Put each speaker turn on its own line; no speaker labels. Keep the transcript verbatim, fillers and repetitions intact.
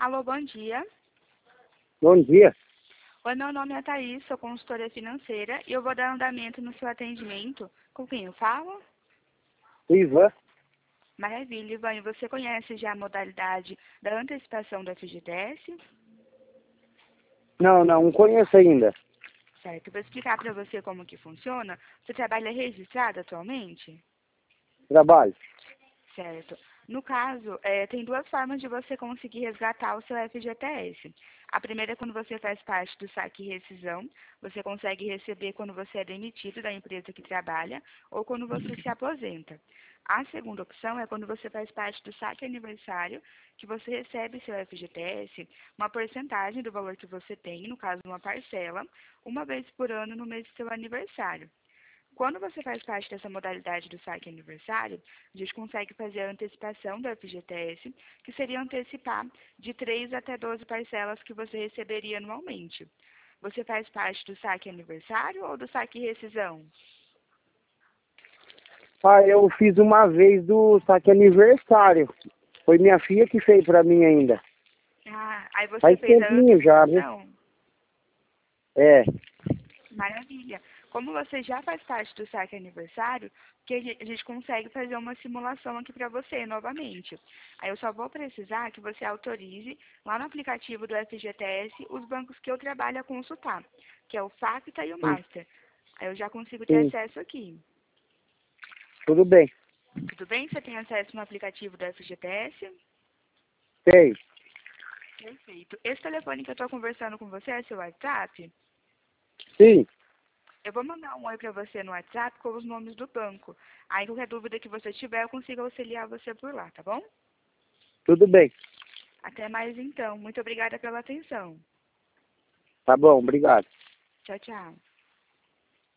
Alô, bom dia.
Bom dia.
Oi, meu nome é Thaís, sou consultora financeira e eu vou dar andamento no seu atendimento. Com quem eu falo?
Ivan?
Maravilha, Ivan. E você conhece já a modalidade da antecipação do F G T S?
Não, não, não conheço ainda.
Certo, vou explicar para você como que funciona. Você trabalha registrado atualmente?
Trabalho.
Certo. No caso, é, tem duas formas de você conseguir resgatar o seu F G T S. A primeira é quando você faz parte do saque e rescisão. Você consegue receber quando você é demitido da empresa que trabalha ou quando você se aposenta. A segunda opção é quando você faz parte do saque aniversário, que você recebe seu F G T S, uma porcentagem do valor que você tem, no caso uma parcela, uma vez por ano no mês do seu aniversário. Quando você faz parte dessa modalidade do saque aniversário, a gente consegue fazer a antecipação do F G T S, que seria antecipar de três até doze parcelas que você receberia anualmente. Você faz parte do saque aniversário ou do saque rescisão?
Ah, eu fiz uma vez do saque aniversário. Foi minha filha que fez pra mim ainda.
Ah, aí você
Faz
fez a
tempinho já, viu?
antecipação?
É.
Maravilha. Como você já faz parte do saque aniversário, que a gente a gente consegue fazer uma simulação aqui para você novamente. Aí eu só vou precisar que você autorize lá no aplicativo do F G T S os bancos que eu trabalho a consultar, que é o Facta e o
Sim,
Master. Aí eu já consigo ter
sim.
acesso aqui.
Tudo bem.
Tudo bem? Você tem acesso no aplicativo do F G T S?
Sei.
Perfeito. Esse telefone que eu estou conversando com você é seu WhatsApp?
Sim,
Eu vou mandar um oi para você no WhatsApp com os nomes do banco. Aí, qualquer dúvida que você tiver, eu consigo auxiliar você por lá, tá bom?
tudo bem.
Até mais então. Muito obrigada pela atenção.
Tá bom, obrigado.
Tchau, tchau.